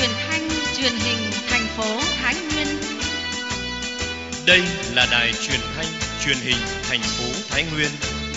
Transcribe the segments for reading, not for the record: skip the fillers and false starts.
truyền thanh truyền hình thành phố Thái Nguyên. Đây là đài truyền thanh truyền hình thành phố Thái Nguyên.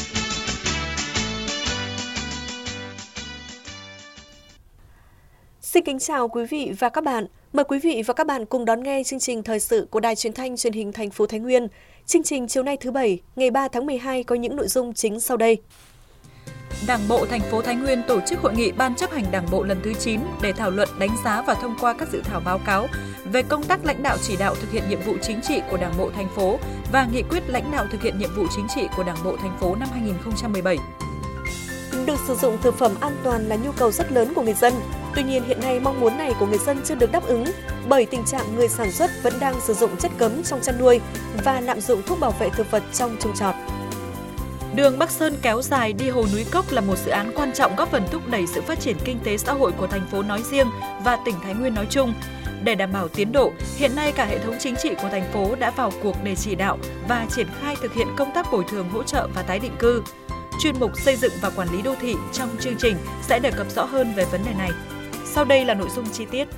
Xin kính chào quý vị và các bạn. Mời quý vị và các bạn cùng đón nghe chương trình thời sự của Đài Truyền thanh Truyền hình thành phố Thái Nguyên. Chương trình chiều nay thứ Bảy, ngày 3 tháng 12 có những nội dung chính sau đây. Đảng bộ thành phố Thái Nguyên tổ chức hội nghị Ban chấp hành Đảng bộ lần thứ 9 để thảo luận, đánh giá và thông qua các dự thảo báo cáo về công tác lãnh đạo chỉ đạo thực hiện nhiệm vụ chính trị của Đảng bộ thành phố và nghị quyết lãnh đạo thực hiện nhiệm vụ chính trị của Đảng bộ thành phố năm 2017. Được sử dụng thực phẩm an toàn là nhu cầu rất lớn của người dân. Tuy nhiên hiện nay mong muốn này của người dân chưa được đáp ứng bởi tình trạng người sản xuất vẫn đang sử dụng chất cấm trong chăn nuôi và lạm dụng thuốc bảo vệ thực vật trong trồng trọt. Đường Bắc Sơn kéo dài đi Hồ Núi Cốc là một dự án quan trọng góp phần thúc đẩy sự phát triển kinh tế xã hội của thành phố nói riêng và tỉnh Thái Nguyên nói chung. Để đảm bảo tiến độ, hiện nay cả hệ thống chính trị của thành phố đã vào cuộc để chỉ đạo và triển khai thực hiện công tác bồi thường hỗ trợ và tái định cư. Chuyên mục xây dựng và quản lý đô thị trong chương trình sẽ đề cập rõ hơn về vấn đề này. Sau đây là nội dung chi tiết.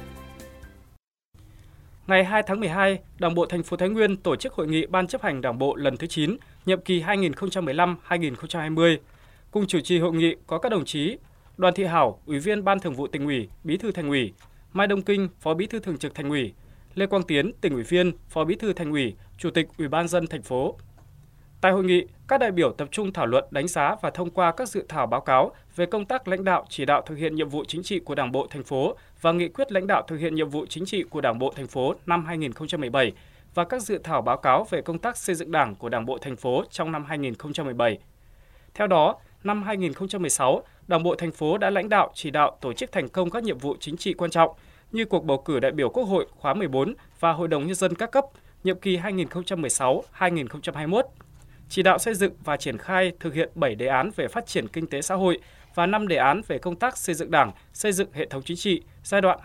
Ngày 2 tháng 12, Đảng bộ thành phố Thái Nguyên tổ chức hội nghị Ban chấp hành Đảng bộ lần thứ 9, nhiệm kỳ 2015-2020. Cùng chủ trì hội nghị có các đồng chí Đoàn Thị Hảo, Ủy viên Ban Thường vụ Tỉnh ủy, Bí thư Thành ủy, Mai Đông Kinh, Phó Bí thư Thường trực Thành ủy, Lê Quang Tiến, Tỉnh ủy viên, Phó Bí thư Thành ủy, Chủ tịch Ủy ban nhân dân thành phố. Tại hội nghị, các đại biểu tập trung thảo luận, đánh giá và thông qua các dự thảo báo cáo về công tác lãnh đạo chỉ đạo thực hiện nhiệm vụ chính trị của Đảng bộ thành phố và nghị quyết lãnh đạo thực hiện nhiệm vụ chính trị của Đảng bộ thành phố năm 2017 và các dự thảo báo cáo về công tác xây dựng Đảng của Đảng bộ thành phố trong năm 2017. Theo đó, năm 2016, Đảng bộ thành phố đã lãnh đạo chỉ đạo tổ chức thành công các nhiệm vụ chính trị quan trọng như cuộc bầu cử đại biểu Quốc hội khóa 14 và Hội đồng Nhân dân các cấp nhiệm kỳ 2016-2021, chỉ đạo xây dựng và triển khai thực hiện 7 đề án về phát triển kinh tế xã hội và 5 đề án về công tác xây dựng Đảng, xây dựng hệ thống chính trị giai đoạn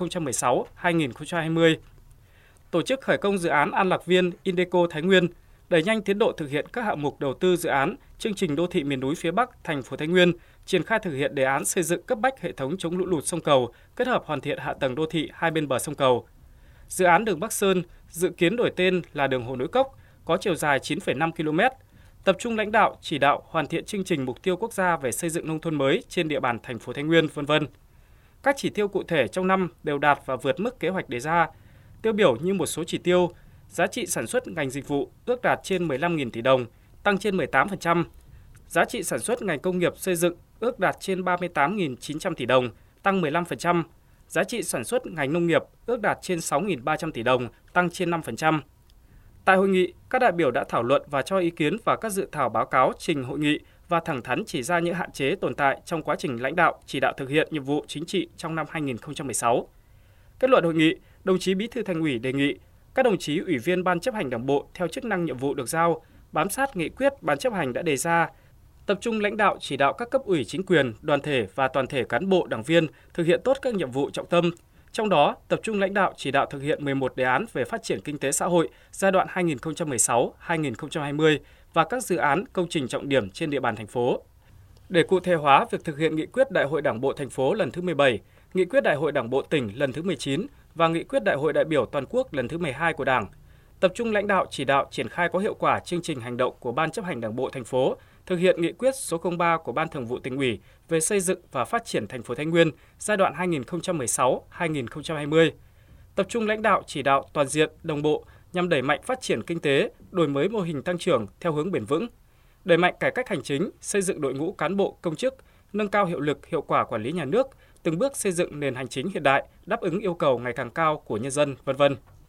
2016-2020. Tổ chức khởi công dự án An Lạc Viên Indeco Thái Nguyên, đẩy nhanh tiến độ thực hiện các hạng mục đầu tư dự án chương trình đô thị miền núi phía Bắc thành phố Thái Nguyên, triển khai thực hiện đề án xây dựng cấp bách hệ thống chống lũ lụt sông Cầu, kết hợp hoàn thiện hạ tầng đô thị hai bên bờ sông Cầu. Dự án đường Bắc Sơn dự kiến đổi tên là đường Hồ Núi Cốc, có chiều dài 9,5 km, tập trung lãnh đạo, chỉ đạo hoàn thiện chương trình mục tiêu quốc gia về xây dựng nông thôn mới trên địa bàn thành phố Thái Nguyên, v.v. Các chỉ tiêu cụ thể trong năm đều đạt và vượt mức kế hoạch đề ra. Tiêu biểu như một số chỉ tiêu, giá trị sản xuất ngành dịch vụ ước đạt trên 15.000 tỷ đồng, tăng trên 18%. Giá trị sản xuất ngành công nghiệp xây dựng ước đạt trên 38.900 tỷ đồng, tăng 15%. Giá trị sản xuất ngành nông nghiệp ước đạt trên 6.300 tỷ đồng, tăng trên 5%. Tại hội nghị, các đại biểu đã thảo luận và cho ý kiến vào các dự thảo báo cáo trình hội nghị và thẳng thắn chỉ ra những hạn chế tồn tại trong quá trình lãnh đạo, chỉ đạo thực hiện nhiệm vụ chính trị trong năm 2016. Kết luận hội nghị, đồng chí Bí thư Thành ủy đề nghị các đồng chí Ủy viên Ban chấp hành Đảng bộ theo chức năng nhiệm vụ được giao, bám sát nghị quyết Ban chấp hành đã đề ra, tập trung lãnh đạo chỉ đạo các cấp ủy chính quyền, đoàn thể và toàn thể cán bộ đảng viên thực hiện tốt các nhiệm vụ trọng tâm. Trong đó, tập trung lãnh đạo chỉ đạo thực hiện 11 đề án về phát triển kinh tế xã hội giai đoạn 2016-2020 và các dự án công trình trọng điểm trên địa bàn thành phố. Để cụ thể hóa việc thực hiện nghị quyết Đại hội Đảng bộ thành phố lần thứ 17, nghị quyết Đại hội Đảng bộ tỉnh lần thứ 19 và nghị quyết Đại hội đại biểu toàn quốc lần thứ 12 của Đảng, tập trung lãnh đạo chỉ đạo triển khai có hiệu quả chương trình hành động của Ban chấp hành Đảng bộ thành phố, thực hiện nghị quyết số 03 của Ban Thường vụ Tỉnh ủy về xây dựng và phát triển thành phố Thái Nguyên giai đoạn 2016-2020. Tập trung lãnh đạo chỉ đạo toàn diện, đồng bộ nhằm đẩy mạnh phát triển kinh tế, đổi mới mô hình tăng trưởng theo hướng bền vững, đẩy mạnh cải cách hành chính, xây dựng đội ngũ cán bộ, công chức, nâng cao hiệu lực, hiệu quả quản lý nhà nước, từng bước xây dựng nền hành chính hiện đại, đáp ứng yêu cầu ngày càng cao của nhân dân, v.v.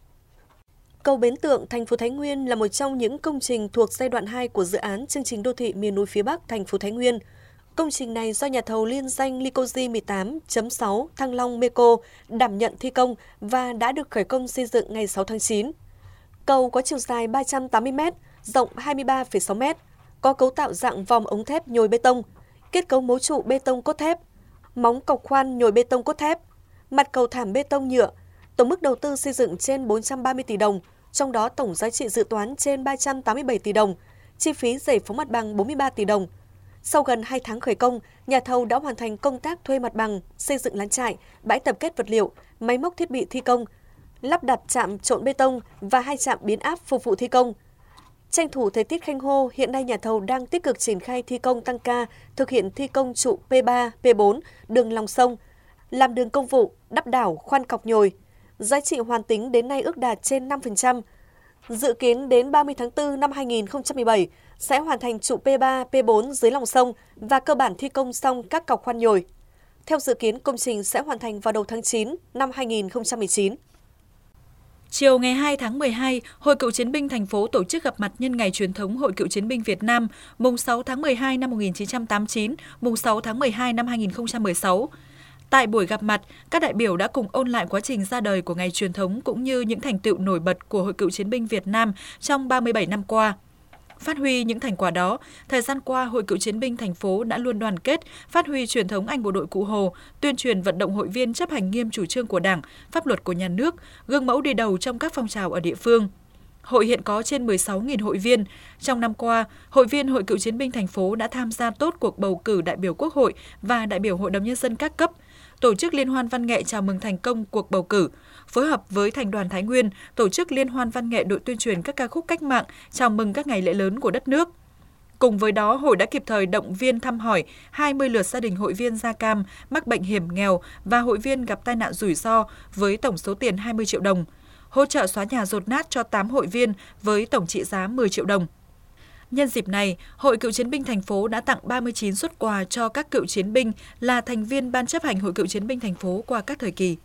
Cầu Bến Tượng, thành phố Thái Nguyên là một trong những công trình thuộc giai đoạn 2 của dự án chương trình đô thị miền núi phía Bắc thành phố Thái Nguyên. Công trình này do nhà thầu liên danh Licoji 18.6 Thăng Long Meco đảm nhận thi công và đã được khởi công xây dựng ngày 6 tháng 9. Cầu có chiều dài 380 m, rộng 23,6 m, có cấu tạo dạng vòm ống thép nhồi bê tông, kết cấu mấu trụ bê tông cốt thép, móng cọc khoan nhồi bê tông cốt thép, mặt cầu thảm bê tông nhựa. Tổng mức đầu tư xây dựng trên 430 tỷ đồng, trong đó tổng giá trị dự toán trên 387 tỷ đồng, chi phí giải phóng mặt bằng 43 tỷ đồng. Sau gần 2 tháng khởi công, nhà thầu đã hoàn thành công tác thuê mặt bằng, xây dựng lán trại, bãi tập kết vật liệu, máy móc thiết bị thi công, lắp đặt trạm trộn bê tông và 2 trạm biến áp phục vụ thi công. Tranh thủ thời tiết khanh khô, hiện nay nhà thầu đang tích cực triển khai thi công tăng ca, thực hiện thi công trụ P3, P4, đường lòng sông, làm đường công vụ, đắp đảo, khoan cọc nhồi. Giá trị hoàn tính đến nay ước đạt trên 5%. Dự kiến đến 30 tháng 4 năm 2017 sẽ hoàn thành trụ P3, P4 dưới lòng sông và cơ bản thi công xong các cọc khoan nhồi. Theo dự kiến, công trình sẽ hoàn thành vào đầu tháng 9 năm 2019. Chiều ngày 2 tháng 12, Hội Cựu chiến binh thành phố tổ chức gặp mặt nhân ngày truyền thống Hội Cựu chiến binh Việt Nam, mùng 6 tháng 12 năm 1989, mùng 6 tháng 12 năm 2016. Tại buổi gặp mặt, các đại biểu đã cùng ôn lại quá trình ra đời của ngày truyền thống cũng như những thành tựu nổi bật của Hội Cựu chiến binh Việt Nam trong 37 năm qua. Phát huy những thành quả đó, thời gian qua Hội Cựu chiến binh thành phố đã luôn đoàn kết, phát huy truyền thống anh bộ đội Cụ Hồ, tuyên truyền vận động hội viên chấp hành nghiêm chủ trương của Đảng, pháp luật của nhà nước, gương mẫu đi đầu trong các phong trào ở địa phương. Hội hiện có trên 16.000 hội viên. Trong năm qua, hội viên Hội Cựu chiến binh thành phố đã tham gia tốt cuộc bầu cử đại biểu Quốc hội và đại biểu Hội đồng Nhân dân các cấp, tổ chức liên hoan văn nghệ chào mừng thành công cuộc bầu cử, phối hợp với Thành đoàn Thái Nguyên tổ chức liên hoan văn nghệ đội tuyên truyền các ca khúc cách mạng chào mừng các ngày lễ lớn của đất nước. Cùng với đó, hội đã kịp thời động viên thăm hỏi 20 lượt gia đình hội viên da cam, mắc bệnh hiểm nghèo và hội viên gặp tai nạn rủi ro với tổng số tiền 20 triệu đồng, hỗ trợ xóa nhà dột nát cho 8 hội viên với tổng trị giá 10 triệu đồng. Nhân dịp này, Hội Cựu chiến binh thành phố đã tặng 39 suất quà cho các cựu chiến binh là thành viên Ban chấp hành Hội Cựu chiến binh thành phố qua các thời kỳ.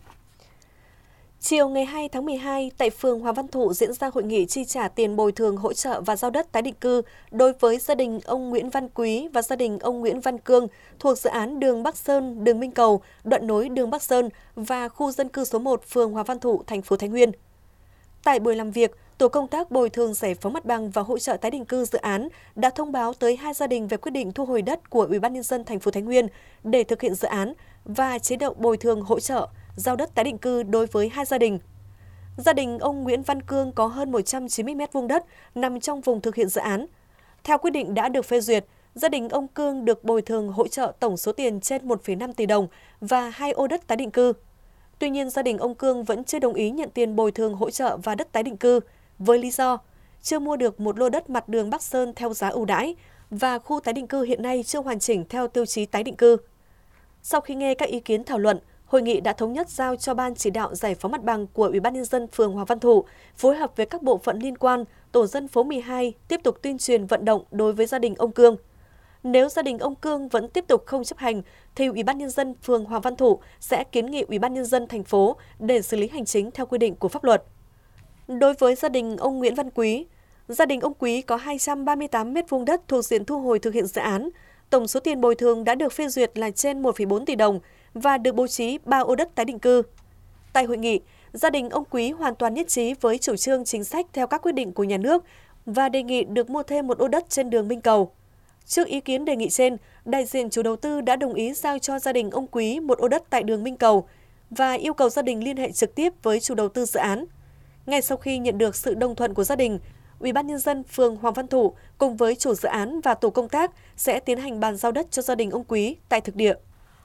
Chiều ngày 2 tháng 12, tại phường Hoàng Văn Thụ diễn ra hội nghị chi trả tiền bồi thường hỗ trợ và giao đất tái định cư đối với gia đình ông Nguyễn Văn Quý và gia đình ông Nguyễn Văn Cương thuộc dự án đường Bắc Sơn, đường Minh Cầu, đoạn nối đường Bắc Sơn và khu dân cư số 1 phường Hoàng Văn Thụ, thành phố Thái Nguyên. Tại buổi làm việc, Tổ công tác bồi thường giải phóng mặt bằng và hỗ trợ tái định cư dự án đã thông báo tới 2 gia đình về quyết định thu hồi đất của Ủy ban nhân dân thành phố Thái Nguyên để thực hiện dự án và chế độ bồi thường hỗ trợ giao đất tái định cư đối với 2 gia đình. Gia đình ông Nguyễn Văn Cương có hơn 190 m2 đất nằm trong vùng thực hiện dự án. Theo quyết định đã được phê duyệt, gia đình ông Cương được bồi thường hỗ trợ tổng số tiền trên 1,5 tỷ đồng và 2 ô đất tái định cư. Tuy nhiên, gia đình ông Cương vẫn chưa đồng ý nhận tiền bồi thường hỗ trợ và đất tái định cư với lý do chưa mua được một lô đất mặt đường Bắc Sơn theo giá ưu đãi và khu tái định cư hiện nay chưa hoàn chỉnh theo tiêu chí tái định cư. Sau khi nghe các ý kiến thảo luận, hội nghị đã thống nhất giao cho Ban chỉ đạo giải phóng mặt bằng của Ủy ban nhân dân phường Hoàng Văn Thụ phối hợp với các bộ phận liên quan, tổ dân phố 12 tiếp tục tuyên truyền vận động đối với gia đình ông Cương. Nếu gia đình ông Cương vẫn tiếp tục không chấp hành, thì Ủy ban nhân dân phường Hoàng Văn Thụ sẽ kiến nghị Ủy ban nhân dân thành phố để xử lý hành chính theo quy định của pháp luật. Đối với gia đình ông Nguyễn Văn Quý, gia đình ông Quý có 238 m2 đất thuộc diện thu hồi thực hiện dự án. Tổng số tiền bồi thường đã được phê duyệt là trên 1,4 tỷ đồng và được bố trí 3 ô đất tái định cư. Tại hội nghị, gia đình ông Quý hoàn toàn nhất trí với chủ trương chính sách theo các quyết định của nhà nước và đề nghị được mua thêm một ô đất trên đường Minh Cầu. Trước ý kiến đề nghị trên, đại diện chủ đầu tư đã đồng ý giao cho gia đình ông Quý một ô đất tại đường Minh Cầu và yêu cầu gia đình liên hệ trực tiếp với chủ đầu tư dự án. Ngay sau khi nhận được sự đồng thuận của gia đình, Ủy ban nhân dân phường Hoàng Văn Thụ cùng với chủ dự án và tổ công tác sẽ tiến hành bàn giao đất cho gia đình ông Quý tại thực địa.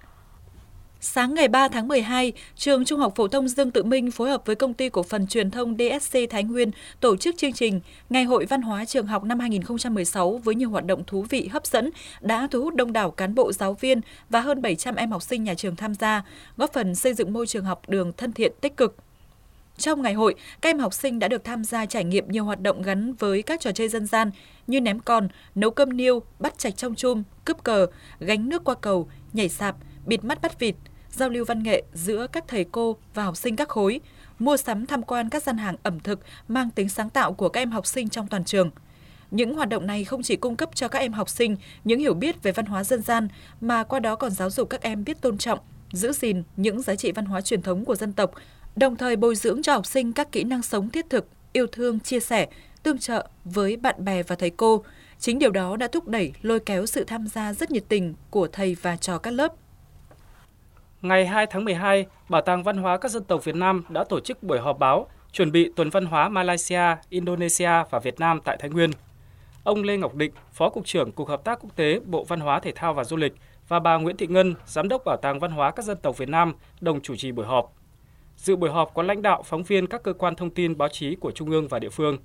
Sáng ngày 3 tháng 12, Trường Trung học phổ thông Dương Tự Minh phối hợp với Công ty cổ phần truyền thông DSC Thái Nguyên tổ chức chương trình Ngày hội văn hóa trường học năm 2016 với nhiều hoạt động thú vị hấp dẫn đã thu hút đông đảo cán bộ, giáo viên và hơn 700 em học sinh nhà trường tham gia, góp phần xây dựng môi trường học đường thân thiện tích cực. Trong ngày hội, các em học sinh đã được tham gia trải nghiệm nhiều hoạt động gắn với các trò chơi dân gian như ném con, nấu cơm niêu, bắt trạch trong chum, cướp cờ, gánh nước qua cầu, nhảy sạp, bịt mắt bắt vịt, giao lưu văn nghệ giữa các thầy cô và học sinh các khối, mua sắm tham quan các gian hàng ẩm thực mang tính sáng tạo của các em học sinh trong toàn trường. Những hoạt động này không chỉ cung cấp cho các em học sinh những hiểu biết về văn hóa dân gian, mà qua đó còn giáo dục các em biết tôn trọng, giữ gìn những giá trị văn hóa truyền thống của dân tộc, đồng thời bồi dưỡng cho học sinh các kỹ năng sống thiết thực, yêu thương, chia sẻ, tương trợ với bạn bè và thầy cô. Chính điều đó đã thúc đẩy, lôi kéo sự tham gia rất nhiệt tình của thầy và trò các lớp. Ngày 2 tháng 12, Bảo tàng Văn hóa các dân tộc Việt Nam đã tổ chức buổi họp báo chuẩn bị tuần văn hóa Malaysia, Indonesia và Việt Nam tại Thái Nguyên. Ông Lê Ngọc Định, Phó Cục trưởng Cục Hợp tác Quốc tế, Bộ Văn hóa Thể thao và Du lịch và bà Nguyễn Thị Ngân, Giám đốc Bảo tàng Văn hóa các dân tộc Việt Nam đồng chủ trì buổi họp. Dự buổi họp có lãnh đạo, phóng viên các cơ quan thông tin báo chí của Trung ương và địa phương.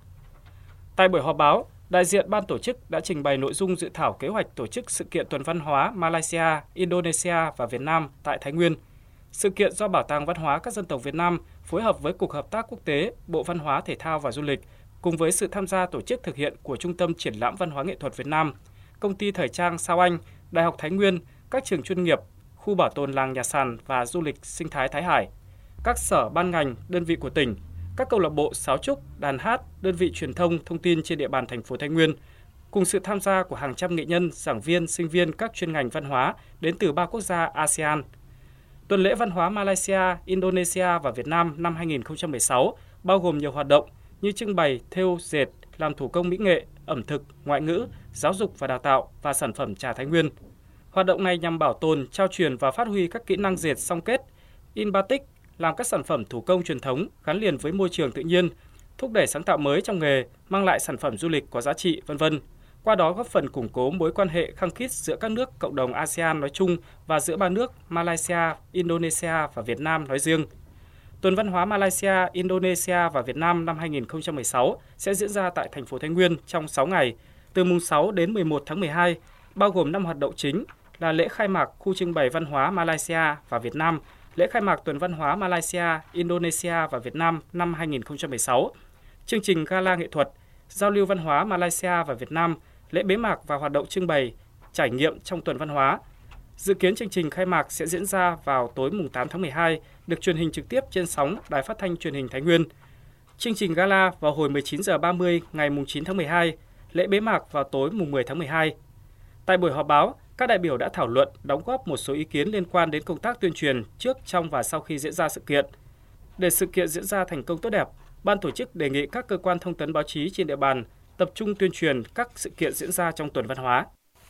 Tại buổi họp báo, đại diện ban tổ chức đã trình bày nội dung dự thảo kế hoạch tổ chức sự kiện tuần văn hóa Malaysia, Indonesia và Việt Nam tại Thái Nguyên. Sự kiện do Bảo tàng Văn hóa các dân tộc Việt Nam phối hợp với Cục Hợp tác Quốc tế, Bộ Văn hóa, Thể thao và Du lịch, cùng với sự tham gia tổ chức thực hiện của Trung tâm Triển lãm Văn hóa Nghệ thuật Việt Nam, Công ty Thời trang Sao Anh, Đại học Thái Nguyên, các trường chuyên nghiệp, khu bảo tồn làng Nhà Sàn và du lịch sinh thái Thái Hải, các sở ban ngành, đơn vị của tỉnh, các câu lạc bộ sáo trúc, đàn hát, đơn vị truyền thông, thông tin trên địa bàn thành phố Thái Nguyên, cùng sự tham gia của hàng trăm nghệ nhân, giảng viên, sinh viên các chuyên ngành văn hóa đến từ 3 quốc gia ASEAN. Tuần lễ văn hóa Malaysia, Indonesia và Việt Nam năm 2016 bao gồm nhiều hoạt động như trưng bày, thêu, dệt, làm thủ công mỹ nghệ, ẩm thực, ngoại ngữ, giáo dục và đào tạo và sản phẩm trà Thái Nguyên. Hoạt động này nhằm bảo tồn, trao truyền và phát huy các kỹ năng dệt song kết, in batik, làm các sản phẩm thủ công truyền thống gắn liền với môi trường tự nhiên, thúc đẩy sáng tạo mới trong nghề, mang lại sản phẩm du lịch có giá trị, v.v. Qua đó góp phần củng cố mối quan hệ khăng khít giữa các nước cộng đồng ASEAN nói chung và giữa ba nước Malaysia, Indonesia và Việt Nam nói riêng. Tuần văn hóa Malaysia, Indonesia và Việt Nam năm 2016 sẽ diễn ra tại thành phố Thái Nguyên trong 6 ngày, từ mùng 6 đến 11 tháng 12, bao gồm 5 hoạt động chính là lễ khai mạc khu trưng bày văn hóa Malaysia và Việt Nam, lễ khai mạc Tuần văn hóa Malaysia, Indonesia và Việt Nam năm 2016, chương trình gala nghệ thuật, giao lưu văn hóa Malaysia và Việt Nam, lễ bế mạc và hoạt động trưng bày, trải nghiệm trong tuần văn hóa. Dự kiến chương trình khai mạc sẽ diễn ra vào tối mùng 8 tháng 12, được truyền hình trực tiếp trên sóng Đài Phát thanh Truyền hình Thái Nguyên. Chương trình gala vào hồi 19h30 ngày mùng 9 tháng 12, lễ bế mạc vào tối mùng 10 tháng 12. Tại buổi họp báo, các đại biểu đã thảo luận, đóng góp một số ý kiến liên quan đến công tác tuyên truyền trước, trong và sau khi diễn ra sự kiện. Để sự kiện diễn ra thành công tốt đẹp, ban tổ chức đề nghị các cơ quan thông tấn báo chí trên địa bàn tập trung tuyên truyền các sự kiện diễn ra trong tuần văn hóa.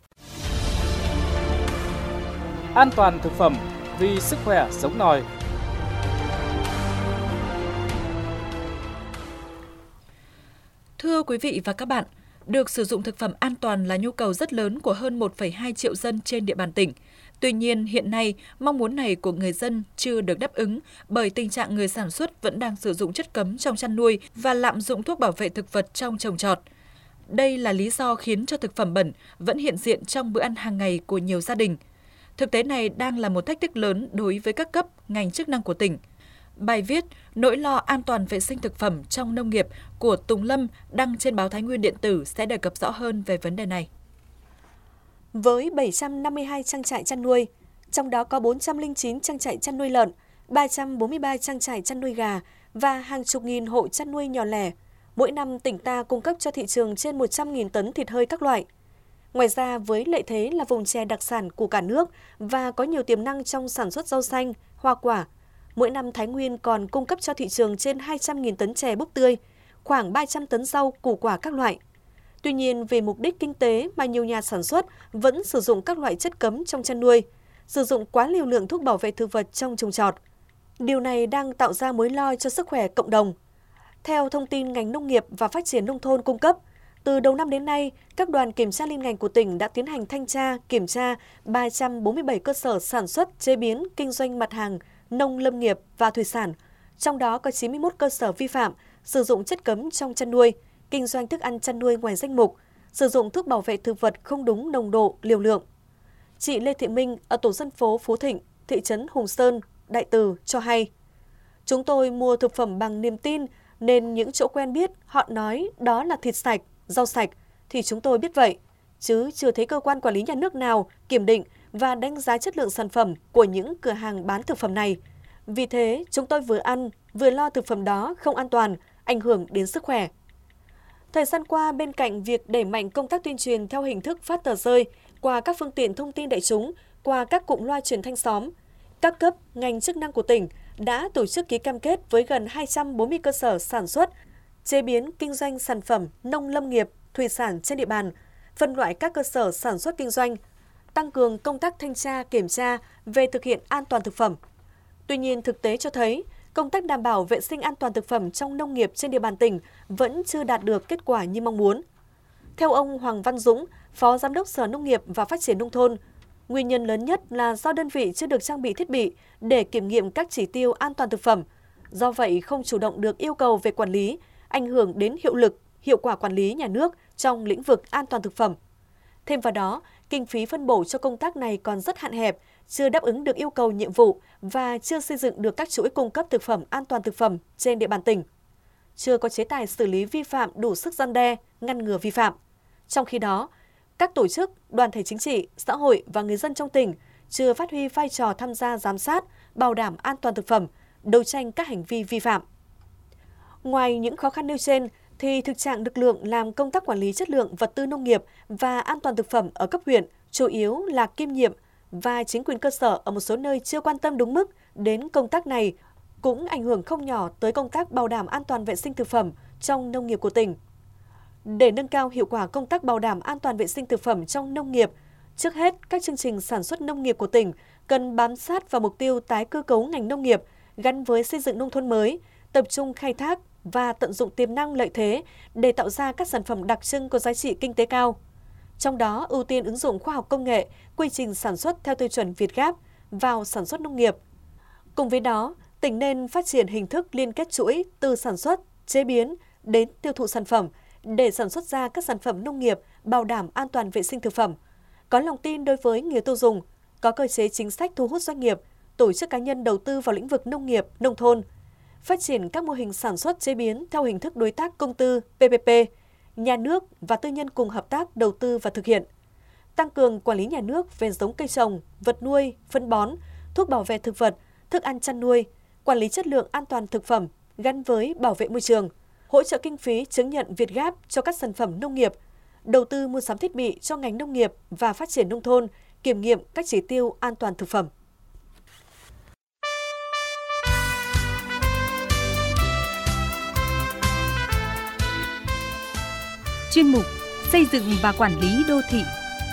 An toàn thực phẩm vì sức khỏe sống nòi. Thưa quý vị và các bạn, được sử dụng thực phẩm an toàn là nhu cầu rất lớn của hơn 1,2 triệu dân trên địa bàn tỉnh. Tuy nhiên, hiện nay, mong muốn này của người dân chưa được đáp ứng bởi tình trạng người sản xuất vẫn đang sử dụng chất cấm trong chăn nuôi và lạm dụng thuốc bảo vệ thực vật trong trồng trọt. Đây là lý do khiến cho thực phẩm bẩn vẫn hiện diện trong bữa ăn hàng ngày của nhiều gia đình. Thực tế này đang là một thách thức lớn đối với các cấp, ngành chức năng của tỉnh. Bài viết Nỗi lo an toàn vệ sinh thực phẩm trong nông nghiệp của Tùng Lâm đăng trên báo Thái Nguyên điện tử sẽ đề cập rõ hơn về vấn đề này. Với 752 trang trại chăn nuôi, trong đó có 409 trang trại chăn nuôi lợn, 343 trang trại chăn nuôi gà và hàng chục nghìn hộ chăn nuôi nhỏ lẻ, mỗi năm tỉnh ta cung cấp cho thị trường trên 100.000 tấn thịt hơi các loại. Ngoài ra, với lợi thế là vùng chè đặc sản của cả nước và có nhiều tiềm năng trong sản xuất rau xanh, hoa quả, mỗi năm Thái Nguyên còn cung cấp cho thị trường trên 200.000 tấn chè búp tươi, khoảng 300 tấn rau, củ quả các loại. Tuy nhiên, vì mục đích kinh tế mà nhiều nhà sản xuất vẫn sử dụng các loại chất cấm trong chăn nuôi, sử dụng quá liều lượng thuốc bảo vệ thực vật trong trồng trọt. Điều này đang tạo ra mối lo cho sức khỏe cộng đồng. Theo thông tin ngành nông nghiệp và phát triển nông thôn cung cấp, từ đầu năm đến nay, các đoàn kiểm tra liên ngành của tỉnh đã tiến hành thanh tra, kiểm tra 347 cơ sở sản xuất, chế biến, kinh doanh mặt hàng nông lâm nghiệp và thủy sản. Trong đó có 91 cơ sở vi phạm, sử dụng chất cấm trong chăn nuôi, kinh doanh thức ăn chăn nuôi ngoài danh mục, sử dụng thuốc bảo vệ thực vật không đúng nồng độ, liều lượng. Chị Lê Thị Minh ở tổ dân phố Phú Thịnh, thị trấn Hùng Sơn, Đại Từ cho hay: "Chúng tôi mua thực phẩm bằng niềm tin nên những chỗ quen biết họ nói đó là thịt sạch, rau sạch thì chúng tôi biết vậy, chứ chưa thấy cơ quan quản lý nhà nước nào kiểm định và đánh giá chất lượng sản phẩm của những cửa hàng bán thực phẩm này. Vì thế, chúng tôi vừa ăn, vừa lo thực phẩm đó không an toàn, ảnh hưởng đến sức khỏe." Thời gian qua, bên cạnh việc đẩy mạnh công tác tuyên truyền theo hình thức phát tờ rơi qua các phương tiện thông tin đại chúng, qua các cụm loa truyền thanh xóm, các cấp, ngành chức năng của tỉnh đã tổ chức ký cam kết với gần 240 cơ sở sản xuất, chế biến, kinh doanh sản phẩm nông lâm nghiệp, thủy sản trên địa bàn, phân loại các cơ sở sản xuất kinh doanh, tăng cường công tác thanh tra, kiểm tra về thực hiện an toàn thực phẩm. Tuy nhiên, thực tế cho thấy, công tác đảm bảo vệ sinh an toàn thực phẩm trong nông nghiệp trên địa bàn tỉnh vẫn chưa đạt được kết quả như mong muốn. Theo ông Hoàng Văn Dũng, Phó Giám đốc Sở Nông nghiệp và Phát triển Nông thôn, nguyên nhân lớn nhất là do đơn vị chưa được trang bị thiết bị để kiểm nghiệm các chỉ tiêu an toàn thực phẩm, Do vậy, không chủ động được yêu cầu về quản lý, ảnh hưởng đến hiệu lực, hiệu quả quản lý nhà nước trong lĩnh vực an toàn thực phẩm. Thêm vào đó, kinh phí phân bổ cho công tác này còn rất hạn hẹp, chưa đáp ứng được yêu cầu nhiệm vụ và chưa xây dựng được các chuỗi cung cấp thực phẩm an toàn thực phẩm trên địa bàn tỉnh. Chưa có chế tài xử lý vi phạm đủ sức răn đe, ngăn ngừa vi phạm. Trong khi đó, các tổ chức, đoàn thể chính trị, xã hội và người dân trong tỉnh chưa phát huy vai trò tham gia giám sát, bảo đảm an toàn thực phẩm, đấu tranh các hành vi vi phạm. Ngoài những khó khăn nêu trên, thì thực trạng lực lượng làm công tác quản lý chất lượng vật tư nông nghiệp và an toàn thực phẩm ở cấp huyện chủ yếu là kiêm nhiệm và chính quyền cơ sở ở một số nơi chưa quan tâm đúng mức đến công tác này cũng ảnh hưởng không nhỏ tới công tác bảo đảm an toàn vệ sinh thực phẩm trong nông nghiệp của tỉnh. Để nâng cao hiệu quả công tác bảo đảm an toàn vệ sinh thực phẩm trong nông nghiệp, trước hết các chương trình sản xuất nông nghiệp của tỉnh cần bám sát vào mục tiêu tái cơ cấu ngành nông nghiệp gắn với xây dựng nông thôn mới, tập trung khai thác và tận dụng tiềm năng lợi thế để tạo ra các sản phẩm đặc trưng có giá trị kinh tế cao. Trong đó ưu tiên ứng dụng khoa học công nghệ, quy trình sản xuất theo tiêu chuẩn Việt-Gap vào sản xuất nông nghiệp. Cùng với đó, tỉnh nên phát triển hình thức liên kết chuỗi từ sản xuất, chế biến đến tiêu thụ sản phẩm để sản xuất ra các sản phẩm nông nghiệp bảo đảm an toàn vệ sinh thực phẩm, có lòng tin đối với người tiêu dùng, có cơ chế chính sách thu hút doanh nghiệp, tổ chức cá nhân đầu tư vào lĩnh vực nông nghiệp, nông thôn, phát triển các mô hình sản xuất chế biến theo hình thức đối tác công tư PPP, nhà nước và tư nhân cùng hợp tác đầu tư và thực hiện, tăng cường quản lý nhà nước về giống cây trồng, vật nuôi, phân bón, thuốc bảo vệ thực vật, thức ăn chăn nuôi, quản lý chất lượng an toàn thực phẩm gắn với bảo vệ môi trường, hỗ trợ kinh phí chứng nhận Việt-Gap cho các sản phẩm nông nghiệp, đầu tư mua sắm thiết bị cho ngành nông nghiệp và phát triển nông thôn, kiểm nghiệm các chỉ tiêu an toàn thực phẩm. Chuyên mục Xây dựng và quản lý đô thị.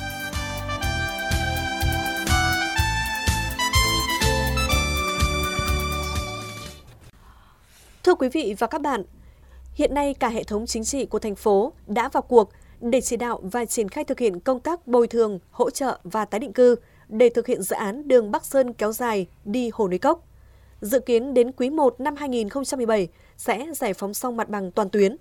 Thưa quý vị và các bạn, hiện nay cả hệ thống chính trị của thành phố đã vào cuộc để chỉ đạo và triển khai thực hiện công tác bồi thường, hỗ trợ và tái định cư để thực hiện dự án đường Bắc Sơn kéo dài đi Hồ Núi Cốc. Dự kiến đến quý 1 năm 2017 sẽ giải phóng xong mặt bằng toàn tuyến.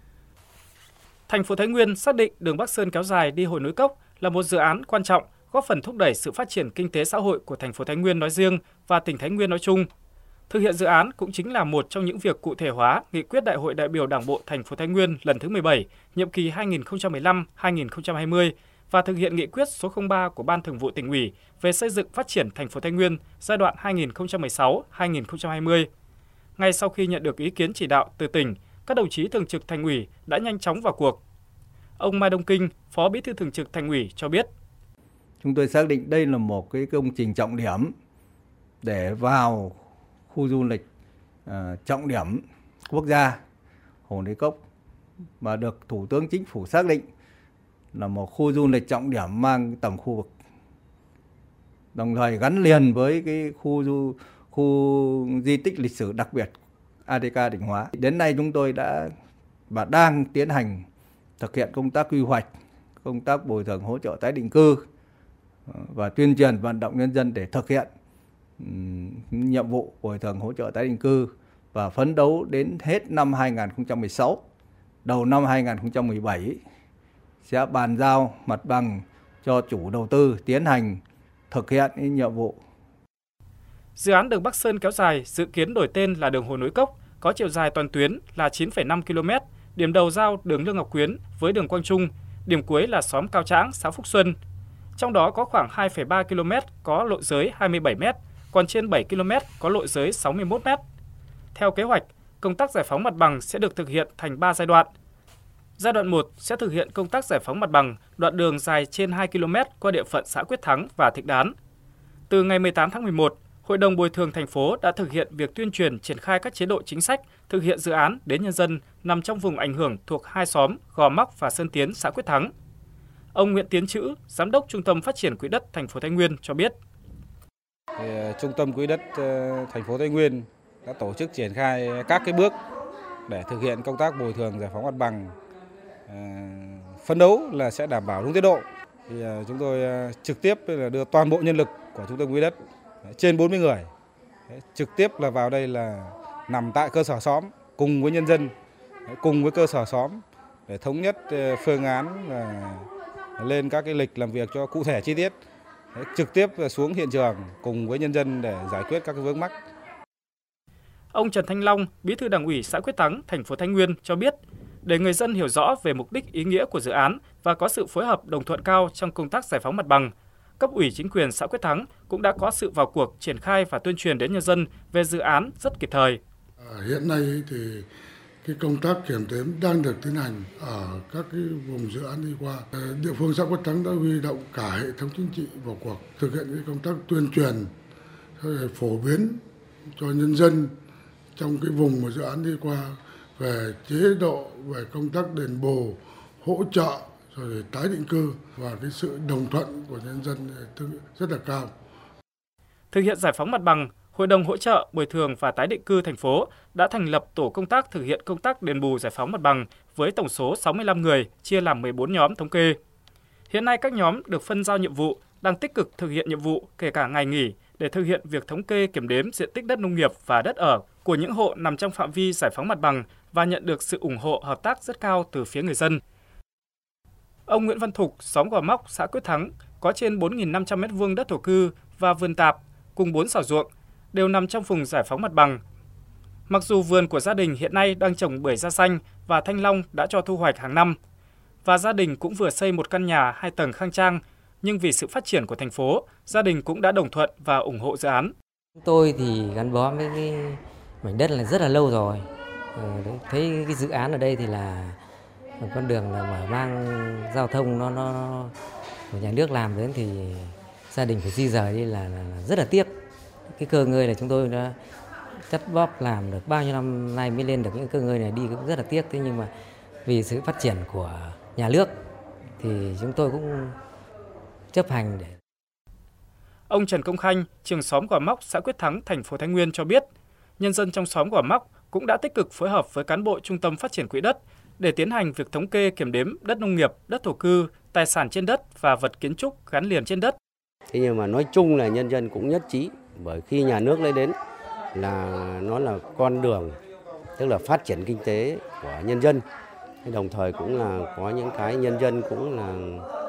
Thành phố Thái Nguyên xác định đường Bắc Sơn kéo dài đi Hồ Núi Cốc là một dự án quan trọng, góp phần thúc đẩy sự phát triển kinh tế xã hội của thành phố Thái Nguyên nói riêng và tỉnh Thái Nguyên nói chung. Thực hiện dự án cũng chính là một trong những việc cụ thể hóa nghị quyết Đại hội đại biểu Đảng bộ thành phố Thái Nguyên lần thứ 17, nhiệm kỳ 2015-2020 và thực hiện nghị quyết số 03 của Ban Thường vụ Tỉnh ủy về xây dựng phát triển thành phố Thái Nguyên giai đoạn 2016-2020. Ngay sau khi nhận được ý kiến chỉ đạo từ tỉnh, các đồng chí thường trực Thành ủy đã nhanh chóng vào cuộc. Ông Mai Đông Kinh, Phó Bí thư Thường trực Thành ủy cho biết: Chúng tôi xác định đây là một cái công trình trọng điểm để vào khu du lịch trọng điểm quốc gia Hồ Núi Cốc mà được Thủ tướng Chính phủ xác định là một khu du lịch trọng điểm mang tầm khu vực, đồng thời gắn liền với cái khu di tích lịch sử đặc biệt ATK Định Hóa. Đến nay chúng tôi đã và đang tiến hành thực hiện công tác quy hoạch, công tác bồi thường hỗ trợ tái định cư và tuyên truyền vận động nhân dân để thực hiện nhiệm vụ bồi thường hỗ trợ tái định cư và phấn đấu đến hết năm 2016, đầu năm 2017 sẽ bàn giao mặt bằng cho chủ đầu tư tiến hành thực hiện nhiệm vụ. Dự án đường Bắc Sơn kéo dài dự kiến đổi tên là đường Hồ Núi Cốc, có chiều dài toàn tuyến là 9,5 km, điểm đầu giao đường Lương Ngọc Quyến với đường Quang Trung, điểm cuối là xóm Cao Tráng, xã Phúc Xuân. Trong đó có khoảng 2,3 km có lộ giới 27 m, còn trên 7 km có lộ giới 61 m. Theo kế hoạch, công tác giải phóng mặt bằng sẽ được thực hiện thành 3 giai đoạn. Giai đoạn 1 sẽ thực hiện công tác giải phóng mặt bằng đoạn đường dài trên 2 km qua địa phận xã Quyết Thắng và Thịnh Đán. Từ ngày 18 tháng 11, Hội đồng Bồi thường thành phố đã thực hiện việc tuyên truyền triển khai các chế độ chính sách thực hiện dự án đến nhân dân nằm trong vùng ảnh hưởng thuộc hai xóm Gò Móc và Sơn Tiến, xã Quyết Thắng. Ông Nguyễn Tiến Chữ, Giám đốc Trung tâm Phát triển Quỹ đất thành phố Thái Nguyên cho biết: Trung tâm Quỹ đất thành phố Thái Nguyên đã tổ chức triển khai các cái bước để thực hiện công tác bồi thường giải phóng mặt bằng, phấn đấu là sẽ đảm bảo đúng tiến độ. Thì chúng tôi trực tiếp là đưa toàn bộ nhân lực của Trung tâm Quỹ đất trên 40 người trực tiếp là vào đây là nằm tại cơ sở xóm cùng với nhân dân, cùng với cơ sở xóm để thống nhất phương án và lên các cái lịch làm việc cho cụ thể chi tiết, trực tiếp xuống hiện trường cùng với nhân dân để giải quyết các cái vướng mắc. Ông Trần Thanh Long, Bí thư Đảng ủy xã Quyết Thắng, thành phố Thái Nguyên cho biết, để người dân hiểu rõ về mục đích ý nghĩa của dự án và có sự phối hợp đồng thuận cao trong công tác giải phóng mặt bằng, cấp ủy chính quyền xã Quyết Thắng cũng đã có sự vào cuộc triển khai và tuyên truyền đến nhân dân về dự án rất kịp thời. Hiện nay thì cái công tác kiểm đếm đang được tiến hành ở các cái vùng dự án đi qua. Địa phương xã Quyết Thắng đã huy động cả hệ thống chính trị vào cuộc thực hiện cái công tác tuyên truyền, phổ biến cho nhân dân trong cái vùng mà dự án đi qua về chế độ, về công tác đền bù, hỗ trợ rồi tái định cư, và cái sự đồng thuận của nhân dân rất là cao. Thực hiện giải phóng mặt bằng, Hội đồng hỗ trợ, bồi thường và tái định cư thành phố đã thành lập tổ công tác thực hiện công tác đền bù giải phóng mặt bằng với tổng số 65 người, chia làm 14 nhóm thống kê. Hiện nay các nhóm được phân giao nhiệm vụ, đang tích cực thực hiện nhiệm vụ kể cả ngày nghỉ để thực hiện việc thống kê kiểm đếm diện tích đất nông nghiệp và đất ở của những hộ nằm trong phạm vi giải phóng mặt bằng và nhận được sự ủng hộ hợp tác rất cao từ phía người dân. Ông Nguyễn Văn Thục, xóm Gò Móc, xã Quyết Thắng có trên 4.500 m2 đất thổ cư và vườn tạp cùng 4 xảo ruộng đều nằm trong vùng giải phóng mặt bằng. Mặc dù vườn của gia đình hiện nay đang trồng bưởi da xanh và thanh long đã cho thu hoạch hàng năm, và gia đình cũng vừa xây một căn nhà 2 tầng khang trang, nhưng vì sự phát triển của thành phố, gia đình cũng đã đồng thuận và ủng hộ dự án. Tôi thì gắn bó với cái mảnh đất là rất là lâu rồi. Thấy cái dự án ở đây thì là một con đường là mở mang giao thông nó của nhà nước làm đến thì gia đình phải di rời đi là rất là tiếc. Cái cơ ngơi là chúng tôi đã chất bóp làm được bao nhiêu năm nay mới lên được những cơ ngơi này đi cũng rất là tiếc. Thế nhưng mà vì sự phát triển của nhà nước thì chúng tôi cũng chấp hành. Ông Trần Công Khanh, trưởng xóm Gò Móc, xã Quyết Thắng, thành phố Thái Nguyên cho biết, nhân dân trong xóm Gò Móc cũng đã tích cực phối hợp với cán bộ Trung tâm Phát triển Quỹ đất để tiến hành việc thống kê kiểm đếm đất nông nghiệp, đất thổ cư, tài sản trên đất và vật kiến trúc gắn liền trên đất. Thế nhưng mà nói chung là nhân dân cũng nhất trí, bởi khi nhà nước lấy đến là nó là con đường, tức là phát triển kinh tế của nhân dân. Đồng thời cũng là có những cái nhân dân cũng là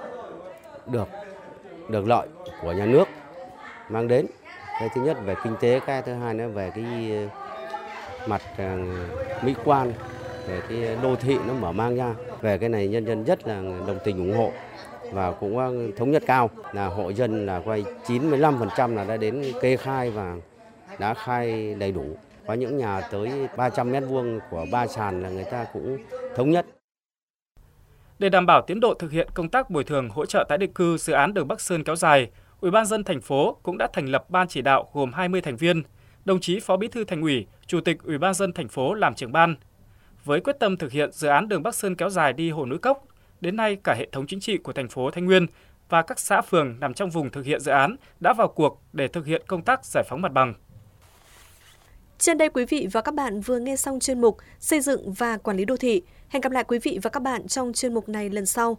được lợi của nhà nước mang đến. Cái thứ nhất về kinh tế, cái thứ hai nữa về cái mặt mỹ quan, về cái đô thị nó mở mang ra. Về cái này nhân dân rất là đồng tình ủng hộ và cũng thống nhất cao là hộ dân là quay 95% là đã đến kê khai và đã khai đầy đủ. Có những nhà tới 300 m2 của 3 sàn là người ta cũng thống nhất. Để đảm bảo tiến độ thực hiện công tác bồi thường hỗ trợ tái định cư dự án đường Bắc Sơn kéo dài, Ủy ban nhân dân thành phố cũng đã thành lập ban chỉ đạo gồm 20 thành viên, đồng chí Phó Bí thư Thành ủy, Chủ tịch Ủy ban nhân dân thành phố làm trưởng ban. Với quyết tâm thực hiện dự án đường Bắc Sơn kéo dài đi Hồ Núi Cốc, đến nay cả hệ thống chính trị của thành phố Thái Nguyên và các xã phường nằm trong vùng thực hiện dự án đã vào cuộc để thực hiện công tác giải phóng mặt bằng. Trên đây quý vị và các bạn vừa nghe xong chuyên mục Xây dựng và Quản lý đô thị. Hẹn gặp lại quý vị và các bạn trong chuyên mục này lần sau.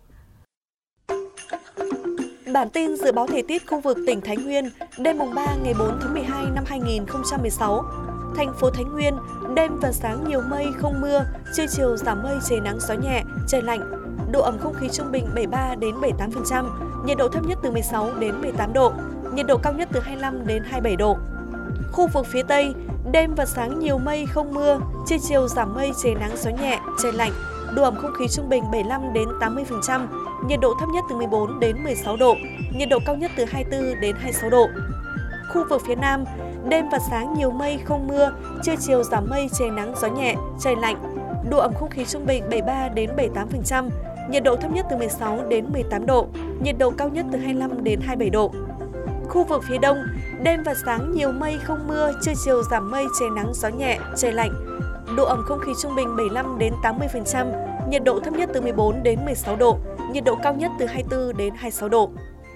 Bản tin dự báo thời tiết khu vực tỉnh Thái Nguyên đêm mùng 3 ngày 4 tháng 12 năm 2016. Thành phố Thái Nguyên, đêm và sáng nhiều mây không mưa, trưa chiều giảm mây trời nắng gió nhẹ, trời lạnh. Độ ẩm không khí trung bình 73 đến 78%, nhiệt độ thấp nhất từ 16 đến 18 độ, nhiệt độ cao nhất từ 25 đến 27 độ. Khu vực phía Tây, đêm và sáng nhiều mây không mưa, trưa chiều giảm mây trời nắng gió nhẹ, trời lạnh. Độ ẩm không khí trung bình 75 đến 80%, nhiệt độ thấp nhất từ 14 đến 16 độ, nhiệt độ cao nhất từ 24 đến 26 độ. Khu vực phía Nam, đêm và sáng nhiều mây không mưa, trưa chiều giảm mây trời nắng gió nhẹ, trời lạnh. Độ ẩm không khí trung bình 73 đến 78%, nhiệt độ thấp nhất từ 16 đến 18 độ, nhiệt độ cao nhất từ 25 đến 27 độ. Khu vực phía Đông, đêm và sáng nhiều mây không mưa, trưa chiều giảm mây trời nắng gió nhẹ, trời lạnh. Độ ẩm không khí trung bình 75 đến 80%, nhiệt độ thấp nhất từ 14 đến 16 độ, nhiệt độ cao nhất từ 24 đến 26 độ.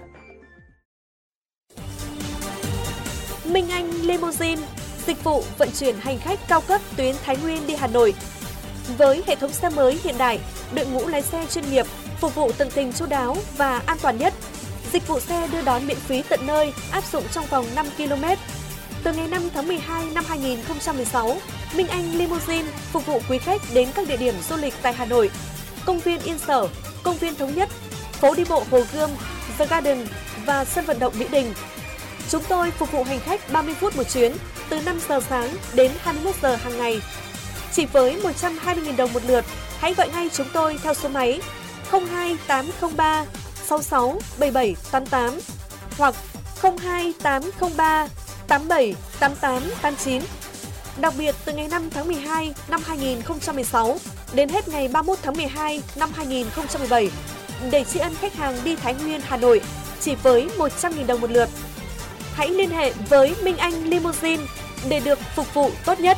Minh Anh Limousine, dịch vụ vận chuyển hành khách cao cấp tuyến Thái Nguyên đi Hà Nội. Với hệ thống xe mới hiện đại, đội ngũ lái xe chuyên nghiệp, phục vụ tận tình chu đáo và an toàn nhất. Dịch vụ xe đưa đón miễn phí tận nơi áp dụng trong vòng 5 km. Từ ngày 5 tháng 12 năm 2016, Minh Anh Limousine phục vụ quý khách đến các địa điểm du lịch tại Hà Nội, công viên Yên Sở, công viên Thống Nhất, phố đi bộ Hồ Gươm, The Garden và sân vận động Mỹ Đình. Chúng tôi phục vụ hành khách 30 phút một chuyến, từ 5 giờ sáng đến 21 giờ hàng ngày. Chỉ với 120.000 đồng một lượt, hãy gọi ngay chúng tôi theo số máy 02803 66 77 88 hoặc 02803 87 88 89. Đặc biệt, từ ngày 5 tháng 12 năm 2016 đến hết ngày 31 tháng 12 năm 2017, để tri ân khách hàng đi Thái Nguyên, Hà Nội chỉ với 100.000 đồng một lượt. Hãy liên hệ với Minh Anh Limousine để được phục vụ tốt nhất.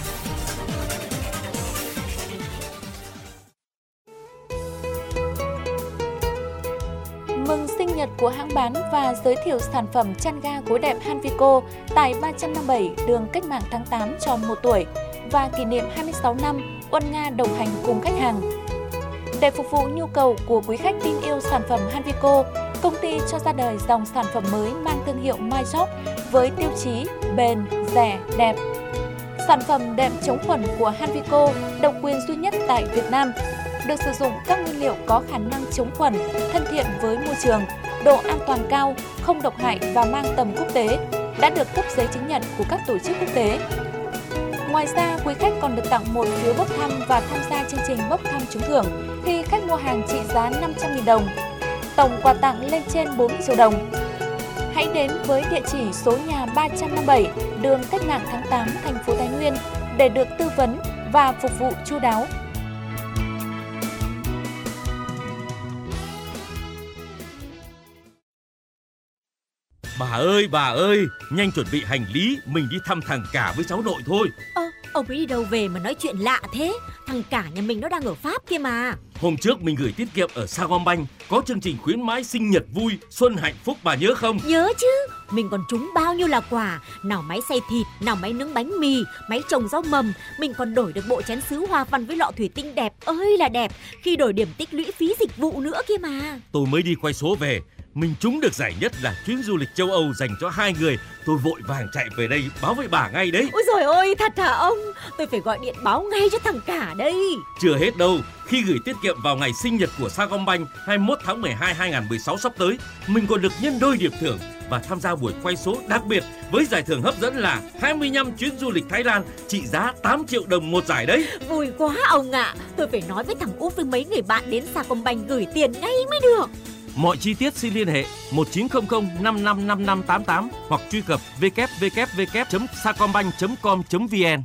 Mừng sinh nhật của hãng bán và giới thiệu sản phẩm chăn ga gối đẹp Hanvico tại 357 đường Cách mạng tháng 8 tròn 1 tuổi và kỷ niệm 26 năm Uân Nga đồng hành cùng khách hàng. Để phục vụ nhu cầu của quý khách tin yêu sản phẩm Hanvico, công ty cho ra đời dòng sản phẩm mới mang thương hiệu MyJob với tiêu chí bền, rẻ, đẹp. Sản phẩm đệm chống khuẩn của Hanvico độc quyền duy nhất tại Việt Nam, được sử dụng các nguyên liệu có khả năng chống khuẩn, thân thiện với môi trường, độ an toàn cao, không độc hại và mang tầm quốc tế, đã được cấp giấy chứng nhận của các tổ chức quốc tế. Ngoài ra, quý khách còn được tặng một phiếu bốc thăm và tham gia chương trình bốc thăm trúng thưởng khi khách mua hàng trị giá 500.000 đồng. Tổng quà tặng lên trên 40 triệu đồng. Hãy đến với địa chỉ số nhà 357, đường Cách mạng tháng 8, thành phố Thái Nguyên để được tư vấn và phục vụ chu đáo. Bà ơi, nhanh chuẩn bị hành lý, mình đi thăm thằng Cả với cháu nội thôi. Ông ấy đi đâu về mà nói chuyện lạ thế? Thằng Cả nhà mình nó đang ở Pháp kia mà. Hôm trước mình gửi tiết kiệm ở Sacombank, có chương trình khuyến mãi sinh nhật vui, xuân hạnh phúc, bà nhớ không? Nhớ chứ, mình còn trúng bao nhiêu là quà. Nào máy xay thịt, nào máy nướng bánh mì, máy trồng rau mầm. Mình còn đổi được bộ chén sứ hoa văn với lọ thủy tinh đẹp ơi là đẹp, khi đổi điểm tích lũy phí dịch vụ nữa kia mà. Tôi mới đi quay số về, mình trúng được giải nhất là chuyến du lịch châu Âu dành cho 2 người. Tôi vội vàng chạy về đây báo với bà ngay đấy. Ôi giời ơi, thật hả ông? Tôi phải gọi điện báo ngay cho thằng Cả đây. Chưa hết đâu, khi gửi tiết kiệm vào ngày sinh nhật của Sacombank 21 tháng 12 2016 sắp tới, mình còn được nhân đôi điểm thưởng và tham gia buổi quay số đặc biệt với giải thưởng hấp dẫn là 25 chuyến du lịch Thái Lan trị giá 8 triệu đồng một giải đấy. Vui quá ông ạ, tôi phải nói với thằng Út với mấy người bạn đến Sacombank gửi tiền ngay mới được. Mọi chi tiết xin liên hệ 1900 555588 hoặc truy cập www.sacombank.com.vn.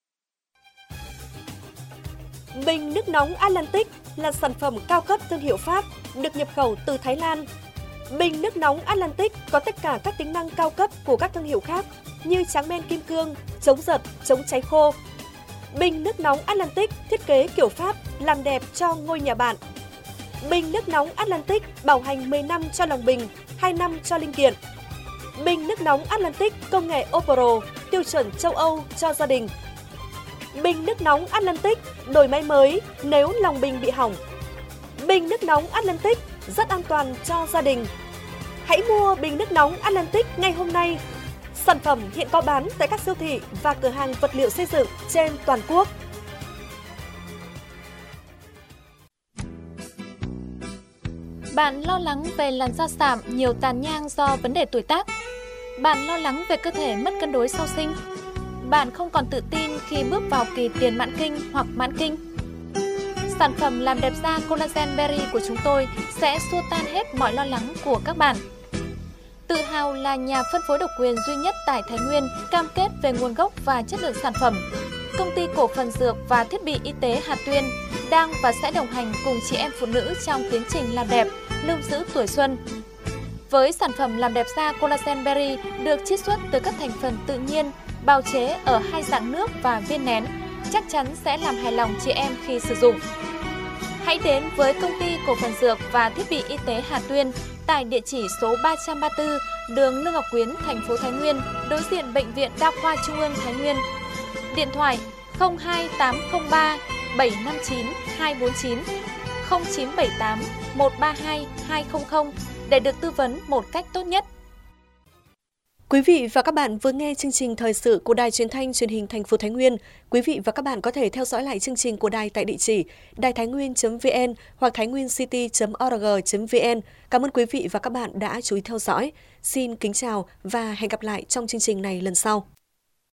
Bình nước nóng Atlantic là sản phẩm cao cấp thương hiệu Pháp, được nhập khẩu từ Thái Lan. Bình nước nóng Atlantic có tất cả các tính năng cao cấp của các thương hiệu khác như tráng men kim cương, chống giật, chống cháy khô. Bình nước nóng Atlantic thiết kế kiểu Pháp, làm đẹp cho ngôi nhà bạn. Bình nước nóng Atlantic bảo hành 10 năm cho lòng bình, 2 năm cho linh kiện. Bình nước nóng Atlantic công nghệ Opro, tiêu chuẩn châu Âu cho gia đình. Bình nước nóng Atlantic đổi máy mới nếu lòng bình bị hỏng. Bình nước nóng Atlantic rất an toàn cho gia đình. Hãy mua bình nước nóng Atlantic ngay hôm nay. Sản phẩm hiện có bán tại các siêu thị và cửa hàng vật liệu xây dựng trên toàn quốc. Bạn lo lắng về làn da sạm, nhiều tàn nhang do vấn đề tuổi tác. Bạn lo lắng về cơ thể mất cân đối sau sinh. Bạn không còn tự tin khi bước vào kỳ tiền mãn kinh hoặc mãn kinh. Sản phẩm làm đẹp da Collagen Berry của chúng tôi sẽ xua tan hết mọi lo lắng của các bạn. Tự hào là nhà phân phối độc quyền duy nhất tại Thái Nguyên, cam kết về nguồn gốc và chất lượng sản phẩm. Công ty cổ phần dược và thiết bị y tế Hà Tuyên đang và sẽ đồng hành cùng chị em phụ nữ trong tiến trình làm đẹp, lưu giữ tuổi xuân. Với sản phẩm làm đẹp da Collagen Berry được chiết xuất từ các thành phần tự nhiên, bào chế ở 2 dạng nước và viên nén, chắc chắn sẽ làm hài lòng chị em khi sử dụng. Hãy đến với công ty cổ phần dược và thiết bị y tế Hà Tuyên tại địa chỉ số 334 đường Lương Ngọc Quyến, thành phố Thái Nguyên, đối diện Bệnh viện Đa khoa Trung ương Thái Nguyên. Điện thoại 02803 759 249 0978 132 200 để được tư vấn một cách tốt nhất. Quý vị và các bạn vừa nghe chương trình thời sự của Đài Truyền thanh Truyền hình thành phố Thái Nguyên. Quý vị và các bạn có thể theo dõi lại chương trình của đài tại địa chỉ đàitháinnguyên.vn hoặc thainwincity.org.vn. Cảm ơn quý vị và các bạn đã chú ý theo dõi. Xin kính chào và hẹn gặp lại trong chương trình này lần sau.